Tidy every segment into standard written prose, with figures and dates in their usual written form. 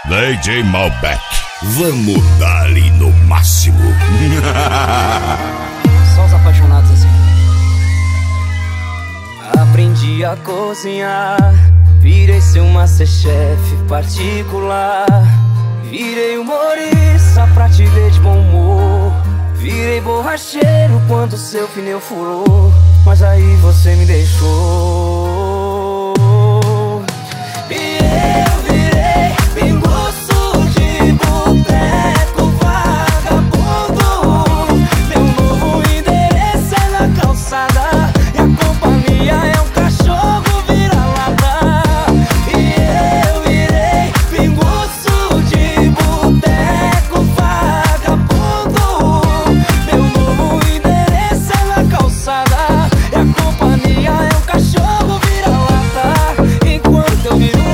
DJ Malbec. Vamos dar-lhe no máximo. Só os apaixonados assim. Aprendi a cozinhar, virei seu masterchef particular. Virei humorista pra te ver de bom humor. Virei borracheiro quando seu pneu furou. Mas aí você me deixou. E eu virei pinguço de boteco, vagabundo. Meu novo endereço é na calçada e a companhia é um cachorro vira-lata. E eu virei pinguço de boteco, vagabundo. Meu novo endereço é na calçada e a companhia é um cachorro vira-lata. Enquanto eu viro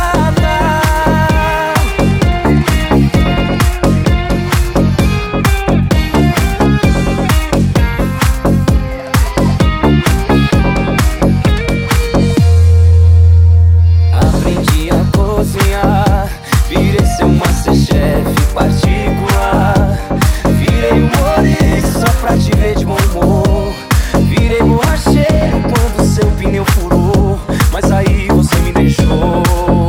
virei seu masterchef particular. Virei humorista só pra te ver de bom humor. Virei borracheiro quando seu pneu furou. Mas aí você me deixou.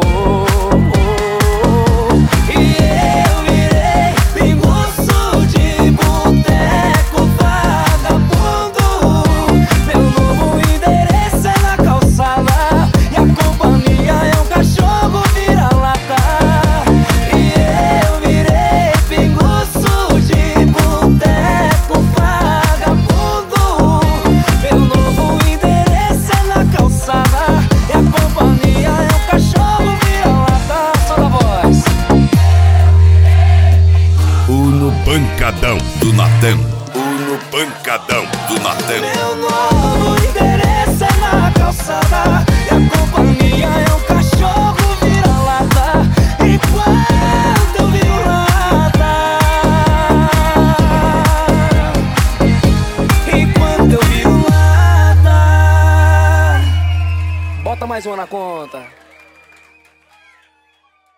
E eu virei pinguço de boteco, vagabundo. Meu novo endereço é na calçada e a companhia é um cachorro vira-lata. No pancadão do Natan. No pancadão do Natan. Meu novo endereço é na calçada e a companhia é um cachorro vira-lata. Enquanto eu viro lata, enquanto eu viro lata. Bota mais uma na conta.